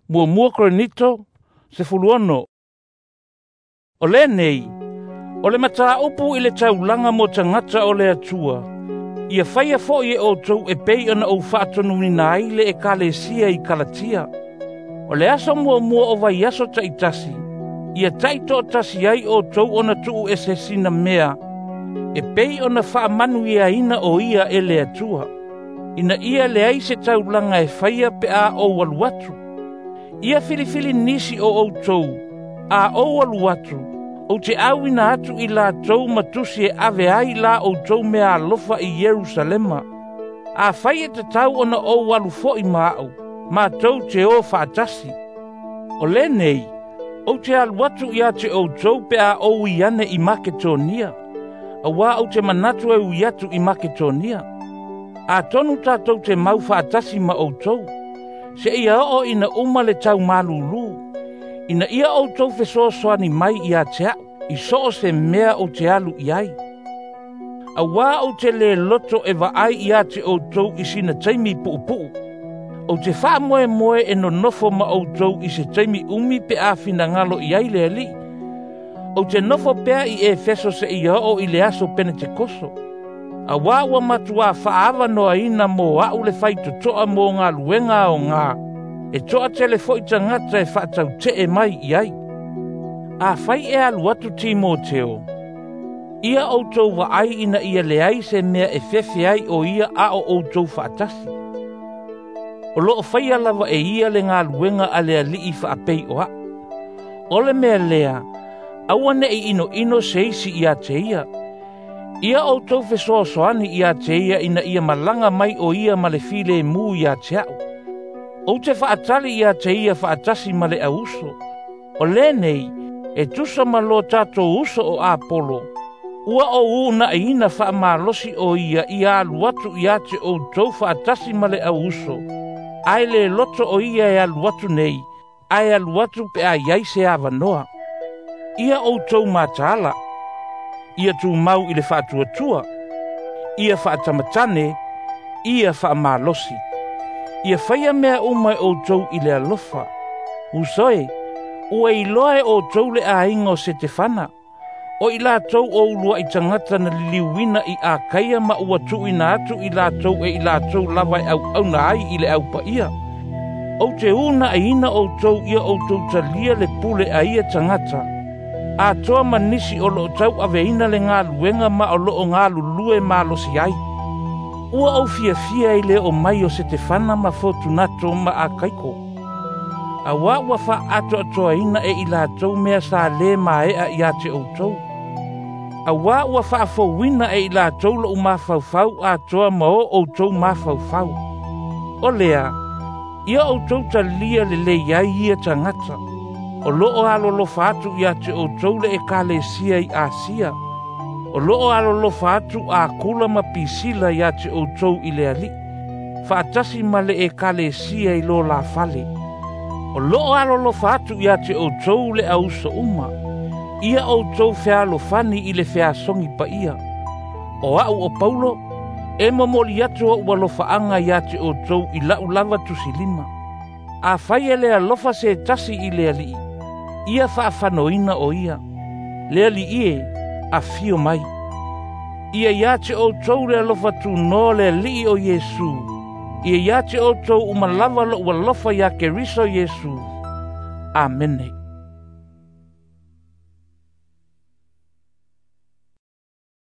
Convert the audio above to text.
Mua Korinito, se fuluono. O le nei, o le mata upu i le taulanga mo tangata o le atua. Ia whaia fo i o tau e pei ana o whaatonu ni nai le e kalesia i Kalatia. O le aso mua o vai aso ta itasi. Ia taito tasi ai o tau ona tuu e se sina mea. E pei ona wha manu ia ina o ia e le atua. Ina ia le ai se taulanga e whaia pe a o waluatu. Ia filifili nisi o tau. A o waluatu. O te awina atu i la tau matusi e ave ai la o tau mea alofa i Jerusalema. A whaia te tau ona o walu fo i maau. Ma tau te o whaatasi. O le nei, o te aluatu ia te o tau pe a o iane i Maketonia. A wā o te manatu e uiatu i Maketonia. A tonu tātou te mau whaatasi ma o tau. Se ia o ina umale tau malulu. Ina ia o tau fesoasoani mai ia te au. I so se mea o te alu iai. A wā o te le loto e vaai ia te o tau i sina taimi puupuu. O te wha moe e no nofo ma o tau i se taimi umi pe a fina ngalo iai le ali. O te nofo pea i e feso se ia o i le aso pene te koso. A wā ua matua whaawa noa ina mo au le whaito toa mo ngā luenga o ngā. E toa telefo i tangata e whaatau te e mai iai. A whai e alu atu Timoteo. Ia o tau wa ai ina ia le ai se mea e fefe ai o ia a o tau whaatasi. O loo whaia lava e ia le ngā luenga a lea li i whaapei o a. O le mea lea, awane i ino seisi ia te ia. Ia o tau fesoasoani ia te ia ina ia malanga mai o ia ma le file mu ia te au. O te whaatali ia te ia whaatasi ma le auso. O le nei, e tusa malo tato uso o Apolo. Ua o una e ina wha malosi o ia aluatu ia te o tau whaatasi ma le auso. Ai le loto o ia e aluatu nei, ai aluatu pe a iai se awanoa. Ia o tau matala. Ia tu mau i le whaatuatua. Ia whaatamatane, ia whaamalosi. Ia whaia mea umai o tau i le alofa. Usoe, ua i loe o tau le a ingo se te whana. O i la tau o ulua i tangata na liliuina i a kaia ma ua tu ina atu i la tau e i la tau lava e au na ai i le au pa ia. O te una a ina o tau ia o tau talia le pule a ia tangata. A toa manisi o loo tau ave ina le ngā luenga ma o loo ngā lulue ma losi ai. Ua au fia i le o mai o se te whana ma fotunato ma a kaiko. A wā ua wha ato atoa ina e i la tau mea sa le ma ea i a te o tau. A wā ua wha wina e i la tau lo mawhauwhau a toa ma o tau mawhauwhau. O lea, ia o tau talia le le iai ia tangata. O loo alolo whaatu i a te o tau le e kalesia i Asia. O loo alolo whaatu a kula ma pisila i a te o tau i le ali. Whaatasi ma le e kalesia i lo la fale. O loo alolo whaatu i a te o tau le ausa uma. Ia o tau whealo fani i le wheasongi pa ia. O au o Paulo, e mamoli atu o ua lofaanga i a te o tau i lau lava tusilima. A whaia lea lofa se tasi i lea li. Ia whaafanoina o ia. Lea li ie, a fio mai. Ia ia te o tau lea lofa tu no lea li o Yesu. Ia ia te o tau umalava lo ua lofa ia ke riso Yesu. Amen.